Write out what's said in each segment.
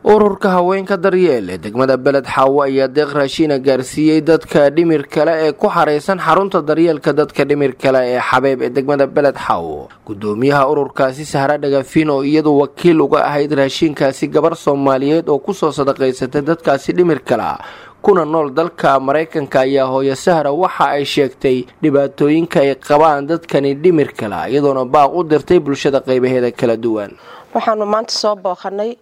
ururka haweenka daryeel ee degmada beled xaawo ayaa deeq raashin gaarsiiyay dadka dhimir kale ee ku xareysan xarunta daryeelka dadka dhimir kale ee xabeeb ee degmada beled xaawo gudoomiyaha ururkaasi Sahra Dhagafin oo iyadu wakiil uga ahayd raashinkaasi gabar Soomaaliyeed oo ku soo sadaqaysatay dadkaasi dhimir kale kuna nool dalka Mareykanka ayaa hooyo Sahra waxa ay sheegtay dhibaatooyinka ay qabaan dadkani dhimir kale iyadoona baaq u dirtay bulshada qaybaheeda kala duwan waxaanu maanta soo booqanay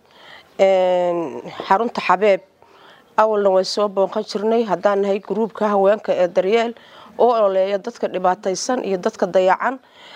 xarunta xabeeb awalna way soo booqan jirnay haddaan nahay gruubka haweenka ee daryeel oo ololeeya dadka dhibaataysan iyo dadka dayacan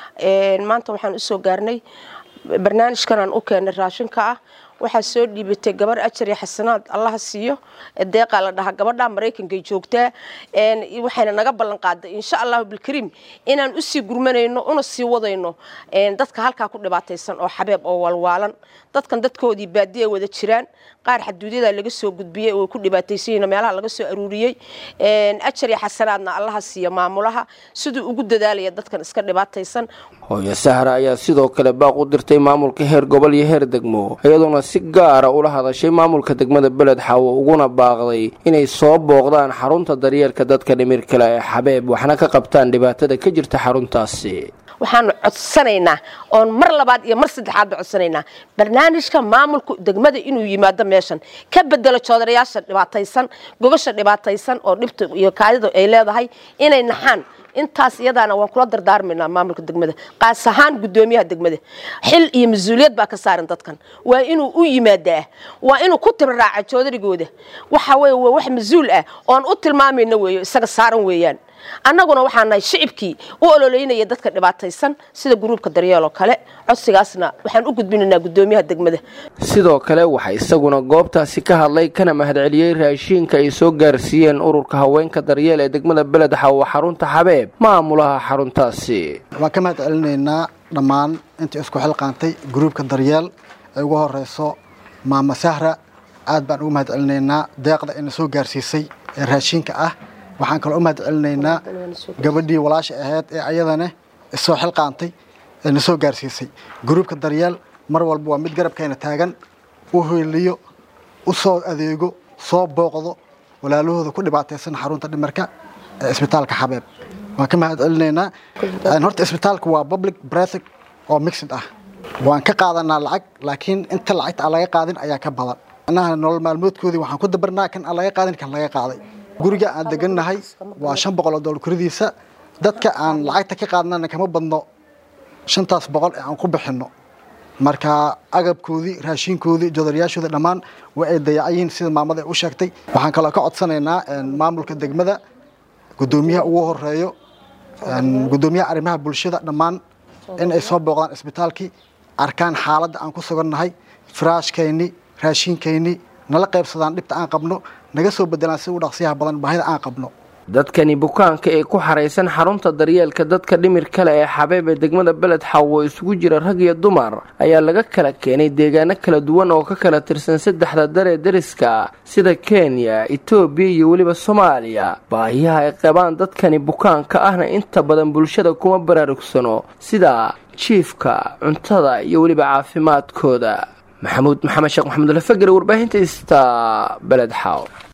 maanta waxaan u soo gaarnay barnaamijkan aan u keenay raashinka ah waxaa soo dhiibatay gabar ajar iyo xasanaad Allah siiyo deeqa la dhaha gabadha Mareykanka joogta waxayna naga ballan qaaday insha Allah bil kariim inaan u sii gurmanayno una sii wadayno dadka halka ku dhibaataysan oo xabeeb oo walwaalan dadkan dadkoodii baadiye wada jiraan qaar xaduudada laga soo gudbiyay oo ku dhibaataysan meelaha laga soo aruuriyay ajar iyo xasanaadna Allah siiyo maamulaha sidoo ugu dadaalaya dadkan iska dhibaataysan hooyo Sahra ayaa sidoo kale baaq u dirtay maamulka heer gobol iyo heer degmo iyadoo si gaar ah ula hadashay maamulka degmada beled xaawo uguna baaqday inay soo booqdaan xarunta daryeelka dadka dhimir kale ee xabeeb waxna ka qabtaan dhibaatada ka jirta xaruntaasi waxaan codsanaynaa oo mar labaad iyo mar saddexaad codsanaynaa barnaamijka maamulka degmada inuu yimaado meeshan ka bedelo joodarayaasha dhibaataysan gobasha dhibaataysan oo dhibta iyo kaadida ay leedahay inay naxaan intaas iyadaana waan kula dardaarmaynaa maamulka degmada qaas ahaan gudoomiyaha degmada xil iyo mas'uuliyad baa ka saaran dadkan waa inuu u yimaadaa waa inuu ku tirraaca joodarigooda waxa way wax mas'uul ah oo u tilmaamayna weeyo isaga saaran weeyaan annaguna waxaan nahay shicibkii u ololeynaya dadka dhibaataysan sida gruubka daryeel oo kale codsigaasna waxaan u gudbinaynaa gudoomiyaha degmada sidoo kale waxa isaguna goobtaasi ka hadlay kana mahadceliyay raashinka ay soo gaarsiiyeen ururka haweenka daryeel ee degmada beled xaawo xarunta xabeeb maamulaha xaruntaasi waa ka mahadcelinaynaa dhammaan intii isku xilqaantay gruubka daryeel ay ugu horeyso maama Sahra aad baan ugu mahadcelinaynaa deeqda in soo gaarsiisay raashinka ah waxaan kala u mahadcelinaynaa gabadhii walaasha ahayd ee ayadana soo xilqaantay ee soo gaarsiisay gruubka daryeel mar walba waa mid garabkeena taagan u hoyliyo u soo adeego soo booqdo walaalahooda ku dhibaataysan xarunta dhimirka ee isbitaalka xabeeb waan ka mahadcelinaynaa horta isbitaalku waa public private oo mixed ah waan ka qaadanaa lacag laakiin inta lacagta laga qaadin ayaa ka badan anaha nolol maalmoodkoodii waxaan ku dabarnaa kan laga qaadin kan laga qaaday guriga aan degannahay waa $500 kuridiisa dadka aan lacagta ka qaadnana kama badno 500 aan ku bixino marka agabkoodii raashinkoodii jodariyaashooda dhamaan waa ay dayacayiin sida maamada u sheegtay waxaan kala ka codsanaynaa maamulka degmada gudoomiyaha ugu horeeyo gudoomiyaha arrimaha bulshada dhamaan in ay soo booqdaan isbitaalkii arkaan xaaladda aan ku sugannahay firaashkeeni raashinkeeni nala qaybsadaan dhibta aan qabno naga soo bedelaan si u dhaqsiyaha badan baahida aan qabno dadkani bukaanka ee ku xareysan xarunta daryeelka dadka dhimir kale ee xabeeb ee degmada beled xaawo isugu jira rag iyo dumar ayaa laga kala keenay deegaano kala duwan oo ka kala tirsan saddexda dare dariska sida Kenya, Itoobiya iyo waliba Soomaaliya baahiyaha ay qabaan dadkani bukaanka ahna inta badan bulshada kuma baraarugsano sida jiifka cuntada iyo waliba caafimaadkooda maxamed sheekh maxamed la fagar warbaahinta beled xaawo